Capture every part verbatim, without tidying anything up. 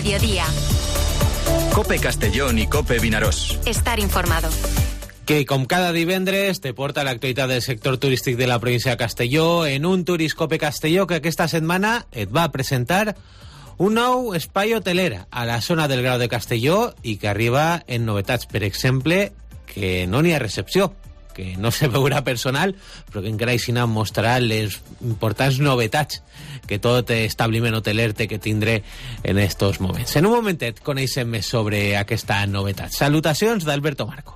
Mediodía. COPE Castellón i COPE Vinaròs. Estar informado. Que com cada divendres te porta l'actualitat del sector turístic de la província de Castelló en un Turiscope Castelló que aquesta setmana et va presentar un nou espai hoteler a la zona del Grau de Castelló i que arriba en novetats. Per exemple, que no n'hi ha recepció, que no se veurà personal, però que encara així no mostrarà les importants novetats que tot establiment hoteler té que tindre en estos moments. En un momentet coneixem més sobre aquesta novetat. Salutacions d'Alberto Marco.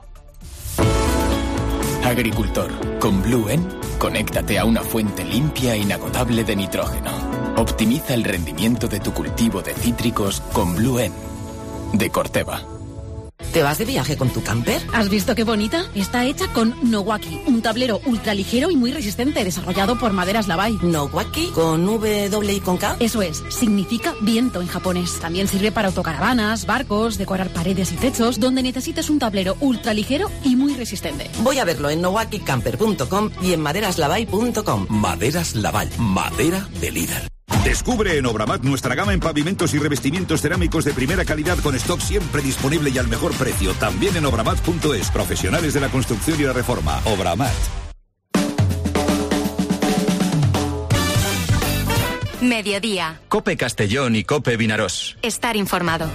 Agricultor, con Blue N, conéctate a una fuente limpia e inagotable de nitrógeno. Optimiza el rendimiento de tu cultivo de cítricos con Blue N, de Corteva. ¿Te vas de viaje con tu camper? ¿Has visto qué bonita? Está hecha con Nowaki, un tablero ultraligero y muy resistente desarrollado por Maderas Lavai. ¿Nowaki? ¿Con W y con K? Eso es, significa viento en japonés. También sirve para autocaravanas, barcos, decorar paredes y techos, donde necesites un tablero ultraligero y muy resistente. Voy a verlo en nowaki camper punto com y en maderas lavai punto com. Maderas Lavai, madera de líder. Descubre en Obramat nuestra gama en pavimentos y revestimientos cerámicos de primera calidad con stock siempre disponible y al mejor precio. También en obramat punto es. Profesionales de la construcción y la reforma. Obramat. Mediodía. COPE Castellón y COPE Vinaròs. Estar informado.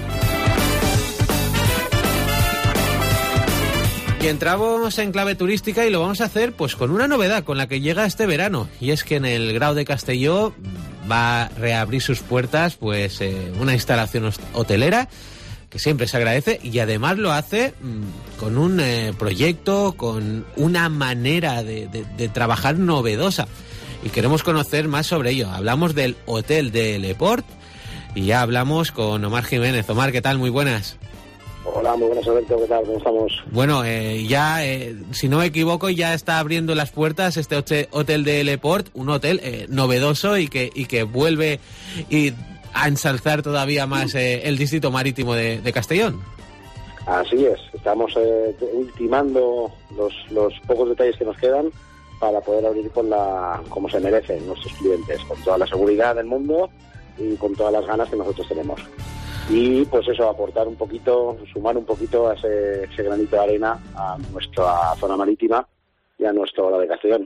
Y entramos en clave turística y lo vamos a hacer pues con una novedad con la que llega este verano, y es que en el Grau de Castelló va a reabrir sus puertas pues eh, una instalación hotelera que siempre se agradece, y además lo hace mmm, con un eh, proyecto, con una manera de, de, de trabajar novedosa, y queremos conocer más sobre ello. Hablamos del Hotel de Leport y ya hablamos con Omar Jiménez. Omar, ¿qué tal? Muy buenas. Hola, muy buenas, Alberto, ¿qué tal? ¿Cómo estamos? Bueno, eh, ya, eh, si no me equivoco, ya está abriendo las puertas este hotel de Leport, un hotel eh, novedoso y que y que vuelve y a ensalzar todavía más eh, el distrito marítimo de, de Castellón. Así es, estamos eh, ultimando los, los pocos detalles que nos quedan para poder abrir con la como se merecen nuestros clientes, con toda la seguridad del mundo y con todas las ganas que nosotros tenemos. Y pues eso, aportar un poquito, sumar un poquito a ese, ese granito de arena a nuestra zona marítima y a nuestra hora de Castellón.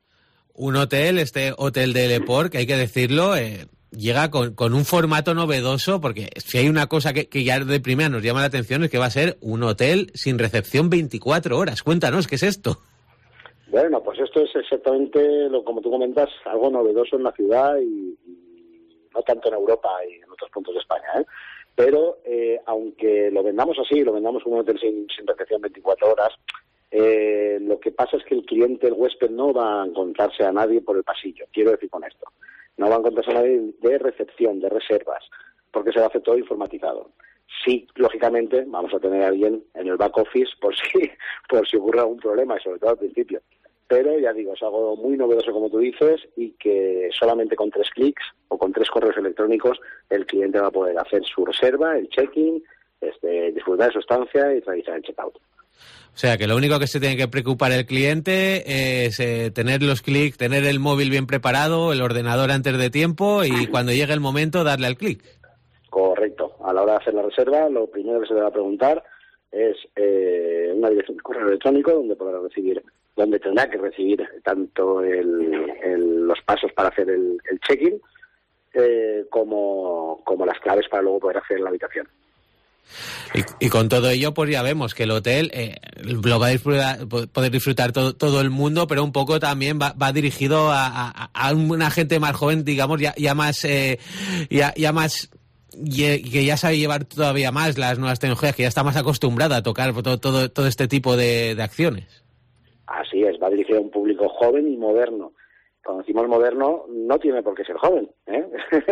Un hotel, este Hotel de Leport, que hay que decirlo, eh, llega con, con un formato novedoso, porque si hay una cosa que, que ya de primera nos llama la atención es que va a ser un hotel sin recepción veinticuatro horas. Cuéntanos, ¿qué es esto? Bueno, pues esto es exactamente, lo como tú comentas, algo novedoso en la ciudad y, y no tanto en Europa y en otros puntos de España, ¿eh? Pero eh, aunque lo vendamos así, lo vendamos como un hotel sin, sin recepción veinticuatro horas, eh, lo que pasa es que el cliente, el huésped, no va a encontrarse a nadie por el pasillo. Quiero decir con esto, no va a encontrarse a nadie de recepción, de reservas, porque se va a hacer todo informatizado. Sí, lógicamente, vamos a tener a alguien en el back office por si, por si ocurre algún problema, y sobre todo al principio. Pero ya digo, es algo muy novedoso, como tú dices, y que solamente con tres clics o con tres correos electrónicos el cliente va a poder hacer su reserva, el check-in, este, disfrutar de su estancia y realizar el check-out. O sea, que lo único que se tiene que preocupar el cliente es eh, tener los clics, tener el móvil bien preparado, el ordenador antes de tiempo, y cuando llegue el momento darle al clic. Correcto. A la hora de hacer la reserva, lo primero que se le va a preguntar es eh, una dirección de correo electrónico donde podrá recibir, donde tendrá que recibir tanto el, el, los pasos para hacer el, el check-in eh, como, como las claves para luego poder acceder a la habitación. Y, y con todo ello, pues ya vemos que el hotel eh, lo va a disfrutar, poder disfrutar todo, todo el mundo, pero un poco también va, va dirigido a, a, a una gente más joven, digamos, ya, ya más, eh, ya, ya más, y que ya sabe llevar todavía más las nuevas tecnologías, que ya está más acostumbrada a tocar todo, todo, todo este tipo de, de acciones. Así es, va dirigido a un público joven y moderno. Cuando decimos moderno, no tiene por qué ser joven, ¿eh?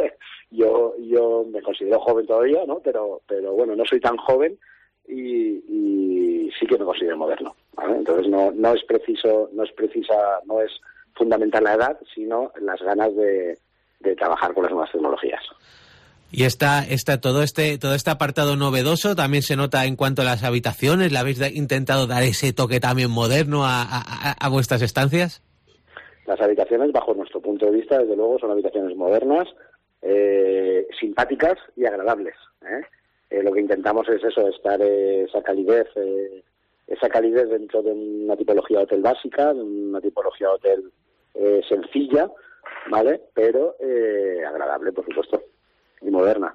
yo yo me considero joven todavía, ¿no? Pero pero bueno, no soy tan joven y, y sí que me considero moderno, ¿vale? Entonces no no es preciso, no es precisa, no es fundamental la edad, sino las ganas de, de trabajar con las nuevas tecnologías. Y está, está todo este todo este apartado novedoso también se nota en cuanto a las habitaciones. ¿Le habéis intentado dar ese toque también moderno a, a, a vuestras estancias? Las habitaciones, bajo nuestro punto de vista, desde luego, son habitaciones modernas, eh, simpáticas y agradables, ¿eh? Eh, lo que intentamos es eso, estar eh, esa calidez, eh, esa calidez dentro de una tipología de hotel básica, de una tipología de hotel eh, sencilla, ¿vale? Pero eh, agradable, por supuesto, y moderna.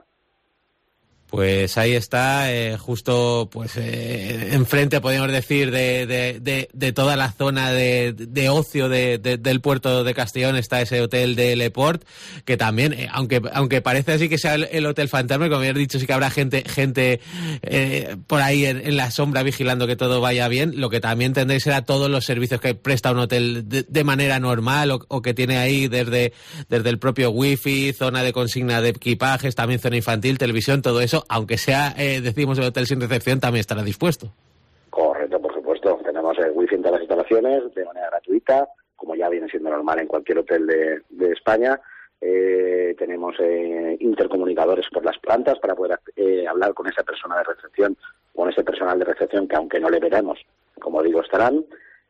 Pues ahí está, eh, justo pues eh, enfrente, podríamos decir, de, de, de, de toda la zona de, de ocio de, de, del puerto de Castellón está ese hotel de Le Port, que también, eh, aunque aunque parece así que sea el, el hotel fantasma, como habías dicho, sí que habrá gente gente eh, por ahí en, en la sombra vigilando que todo vaya bien. Lo que también tendréis será todos los servicios que presta un hotel de, de manera normal o, o que tiene ahí desde, desde el propio wifi, zona de consigna de equipajes, también zona infantil, televisión, todo eso. Aunque sea, eh, decimos, el hotel sin recepción, también estará dispuesto. Correcto, por supuesto. Tenemos el wifi en todas las instalaciones de manera gratuita, como ya viene siendo normal en cualquier hotel de, de España. Eh, tenemos eh, intercomunicadores por las plantas para poder eh, hablar con esa persona de recepción, con ese personal de recepción que, aunque no le veremos, como digo, estarán.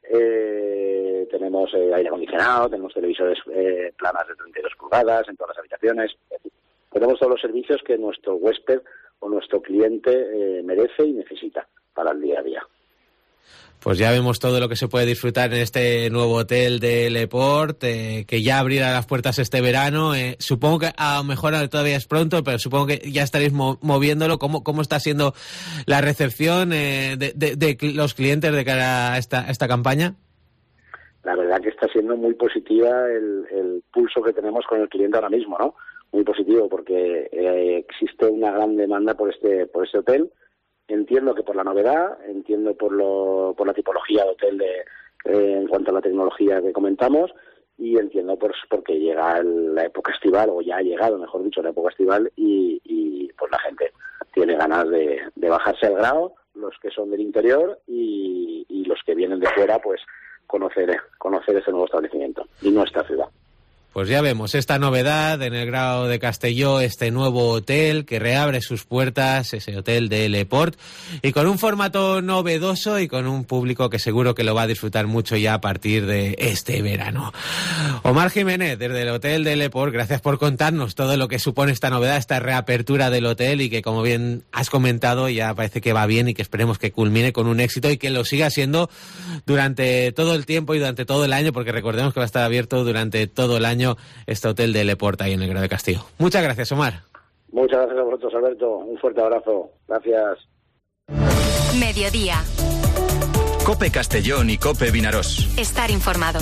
Eh, tenemos eh, aire acondicionado, tenemos televisores eh, planas de treinta y dos pulgadas en todas las habitaciones. Tenemos todos los servicios que nuestro huésped o nuestro cliente eh, merece y necesita para el día a día. Pues ya vemos todo lo que se puede disfrutar en este nuevo hotel de Le Port, eh, que ya abrirá las puertas este verano. Eh, supongo que a lo mejor todavía es pronto, pero supongo que ya estaréis mo- moviéndolo. ¿Cómo, ¿Cómo está siendo la recepción eh, de, de, de los clientes de cara a esta, a esta campaña? La verdad que está siendo muy positiva el, el pulso que tenemos con el cliente ahora mismo, ¿no? Muy positivo, porque eh, existe una gran demanda por este por este hotel. Entiendo que por la novedad, entiendo por lo por la tipología de hotel de, eh, en cuanto a la tecnología que comentamos, y entiendo pues porque llega el, la época estival, o ya ha llegado, mejor dicho, la época estival, y, y pues la gente tiene ganas de, de bajarse al grado, los que son del interior y, y los que vienen de fuera, pues conocer conocer ese nuevo establecimiento y nuestra ciudad. Pues ya vemos esta novedad en el Grao de Castelló, este nuevo hotel que reabre sus puertas, ese hotel de Le Port, y con un formato novedoso y con un público que seguro que lo va a disfrutar mucho ya a partir de este verano. Omar Jiménez, desde el hotel de Le Port, gracias por contarnos todo lo que supone esta novedad, esta reapertura del hotel, y que, como bien has comentado, ya parece que va bien y que esperemos que culmine con un éxito y que lo siga siendo durante todo el tiempo y durante todo el año, porque recordemos que va a estar abierto durante todo el año este hotel de Le Port ahí en el Grao de Castelló. Muchas gracias, Omar. Muchas gracias a vosotros, Alberto. Un fuerte abrazo. Gracias. Mediodía. COPE Castellón y COPE Vinaròs. Estar informado.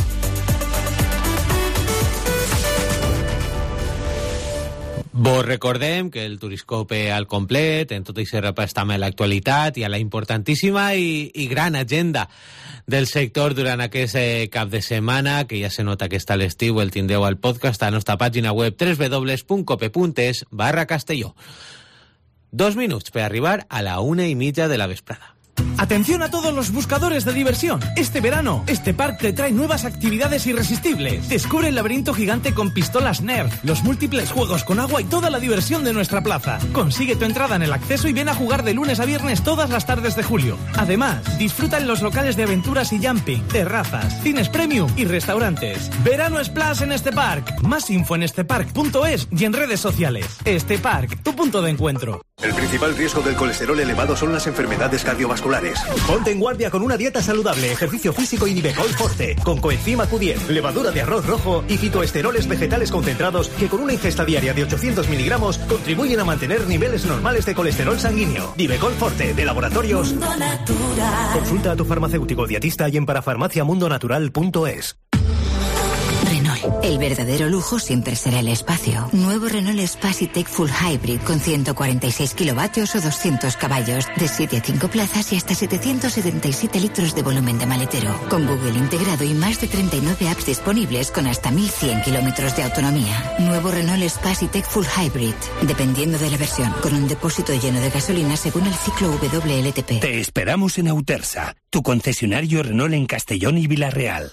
Vos recordem que el Turiscope al complet, en tot i ser repastam a l'actualitat i a la importantíssima i, i gran agenda del sector durant aquest eh, cap de setmana, que ja se nota que està a l'estiu, el tindreu al podcast a la nostra pàgina web doble u doble u doble u punt cope punt es barra Castelló. Dos minuts per arribar a la una i mitja de la vesprada. Atención a todos los buscadores de diversión. Este verano, este parque te trae nuevas actividades irresistibles. Descubre el laberinto gigante con pistolas Nerf, los múltiples juegos con agua y toda la diversión de nuestra plaza. Consigue tu entrada en el acceso y ven a jugar de lunes a viernes todas las tardes de julio. Además, disfruta en los locales de aventuras y jumping, terrazas, cines premium y restaurantes. Verano Splash en este parque. Más info en estepark punto es y en redes sociales. Este parque, tu punto de encuentro. El principal riesgo del colesterol elevado son las enfermedades cardiovasculares. Ponte en guardia con una dieta saludable, ejercicio físico y Nivecol Forte, con coenzima Q diez, levadura de arroz rojo y fitoesteroles vegetales concentrados que con una ingesta diaria de ochocientos miligramos contribuyen a mantener niveles normales de colesterol sanguíneo. Nivecol Forte, de Laboratorios Mundo Natural. Consulta a tu farmacéutico dietista y en parafarmacia mundo natural punto es. Renault, el verdadero lujo siempre será el espacio. Nuevo Renault Spacitec Full Hybrid con ciento cuarenta y seis kilovatios o doscientos caballos, de siete a cinco plazas y hasta setecientos setenta y siete litros de volumen de maletero. Con Google integrado y más de treinta y nueve apps disponibles con hasta mil cien kilómetros de autonomía. Nuevo Renault Spacitec Full Hybrid, dependiendo de la versión, con un depósito lleno de gasolina según el ciclo W L T P. Te esperamos en Autersa, tu concesionario Renault en Castellón y Vilareal.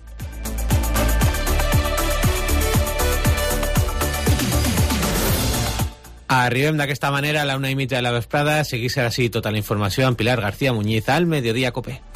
Arribem d'aquesta manera a la una i mitja de la vesprada. Seguís ara sí tota la informació amb Pilar García Muñiz al Mediodía Cope.